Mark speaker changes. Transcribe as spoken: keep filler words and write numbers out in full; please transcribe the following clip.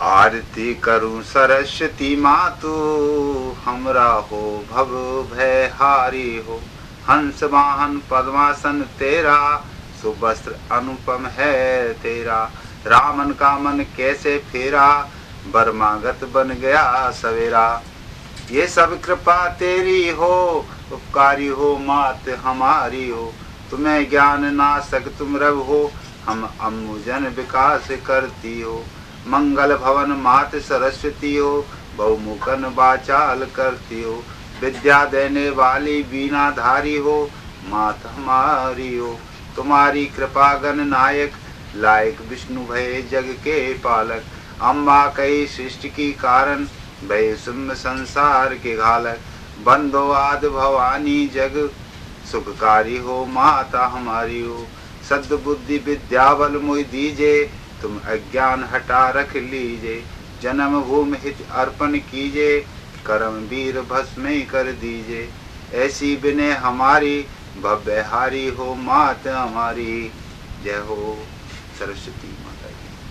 Speaker 1: आरती करूं सरस्वती मातु, हमरा हो भव भय हारी हो। हंस वाहन पद्मासन तेरा, सुवस्त्र अनुपम है तेरा। रामन का मन कैसे फेरा, बर्मागत बन गया सवेरा। ये सब कृपा तेरी हो, उपकारी हो मात हमारी हो। तुम्हें ज्ञान नासक तुम रब हो, हम अम्बुजन विकास करती हो। मंगल भवन मात सरस्वती हो, बहुमुखन वाचाल करती हो। विद्या देने वाली बीना धारी हो, मात हमारी हो। तुम्हारी कृपा गण नायक, लायक विष्णु भय जग के पालक। अम्बा कई सृष्टि की कारण, भय सुम्म संसार के घालक। बंदो आद भवानी जग, सुखकारी हो माता हमारी हो। सद् बुद्धि विद्या बल मोहि दीजे, तुम अज्ञान हटा रख लीजे। जन्म भूमि हित अर्पण कीजे, करम वीर भस्म कर दीजे। ऐसी विनय हमारी, भव्य हारी हो मात हमारी। जय हो सरस्वती माता की।